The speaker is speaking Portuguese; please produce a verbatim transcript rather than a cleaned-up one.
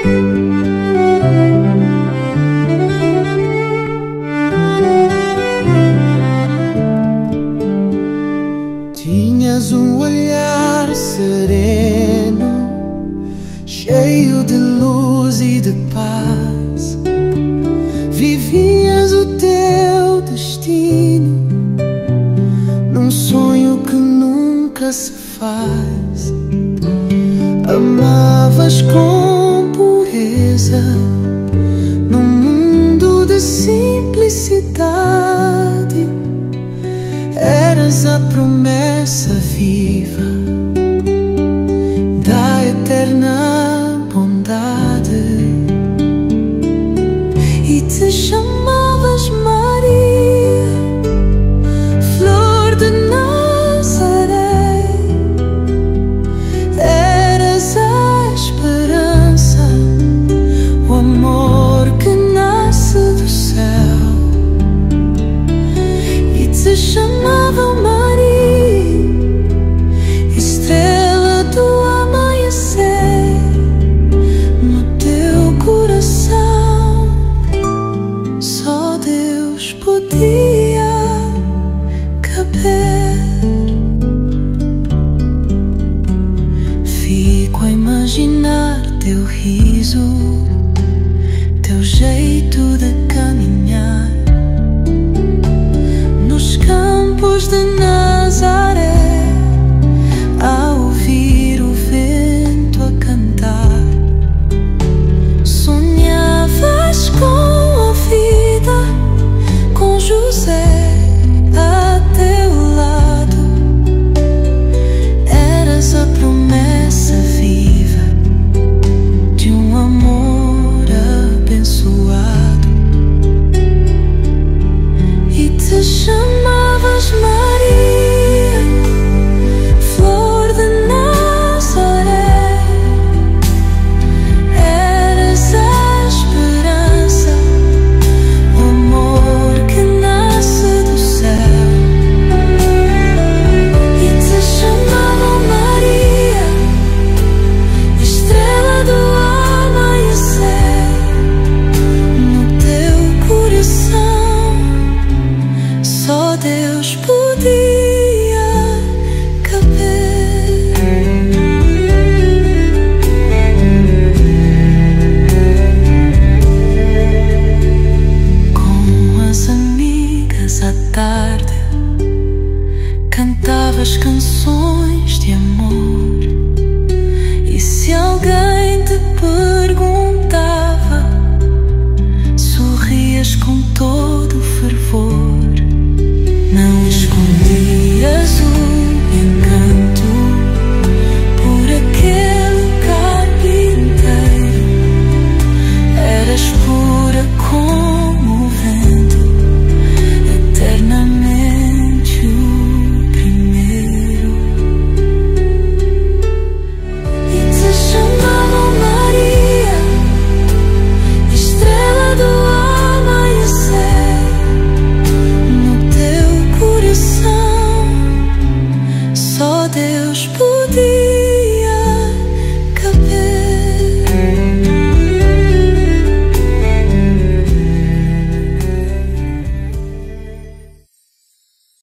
Tinhas um olhar sereno, cheio de luz e de paz. Vivias o teu destino num sonho que nunca se faz. Amavas com pureza num mundo de simplicidade. Eras a promessa viva da eterna bondade, e te chamavas Maria, flor de Nazaré. Eras a esperança, o amor que nasce do céu, e te chamavam Maria, estrela do amanhecer. No teu coração só Deus podia caber. Fico a imaginar teu riso, teu jeito